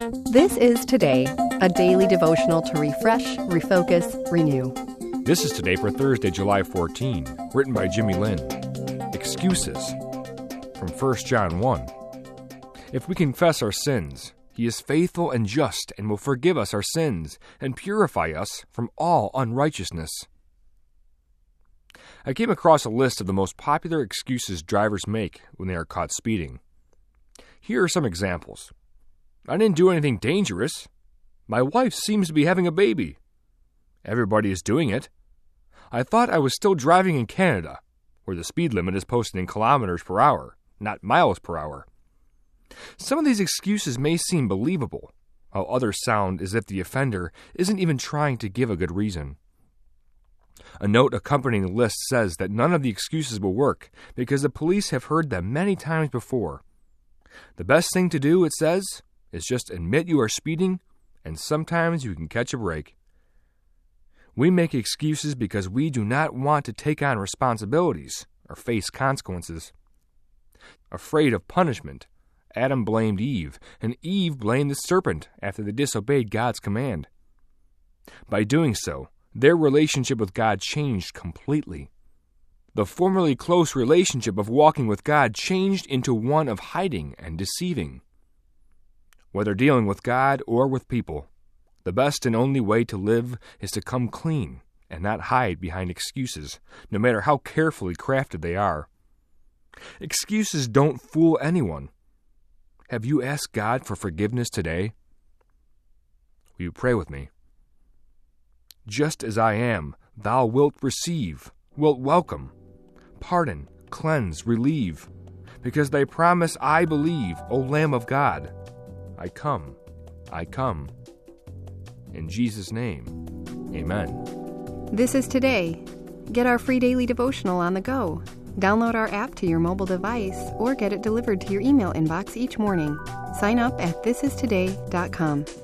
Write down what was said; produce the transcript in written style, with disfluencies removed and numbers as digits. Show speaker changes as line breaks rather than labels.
This is Today, a daily devotional to refresh, refocus, renew.
This is Today for Thursday, July 14, written by Jimmy Lynn. Excuses from 1 John 1. If we confess our sins, He is faithful and just and will forgive us our sins and purify us from all unrighteousness. I came across a list of the most popular excuses drivers make when they are caught speeding. Here are some examples. I didn't do anything dangerous. My wife seems to be having a baby. Everybody is doing it. I thought I was still driving in Canada, where the speed limit is posted in kilometers per hour, not miles per hour. Some of these excuses may seem believable, while others sound as if the offender isn't even trying to give a good reason. A note accompanying the list says that none of the excuses will work because the police have heard them many times before. The best thing to do, it says, is just admit you are speeding, and sometimes you can catch a break. We make excuses because we do not want to take on responsibilities or face consequences. Afraid of punishment, Adam blamed Eve, and Eve blamed the serpent after they disobeyed God's command. By doing so, their relationship with God changed completely. The formerly close relationship of walking with God changed into one of hiding and deceiving. Whether dealing with God or with people, the best and only way to live is to come clean and not hide behind excuses, no matter how carefully crafted they are. Excuses don't fool anyone. Have you asked God for forgiveness today? Will you pray with me? Just as I am, thou wilt receive, wilt welcome, pardon, cleanse, relieve, because thy promise I believe, O Lamb of God. I come, I come. In Jesus' name, amen.
This is Today. Get our free daily devotional on the go. Download our app to your mobile device or get it delivered to your email inbox each morning. Sign up at thisistoday.com.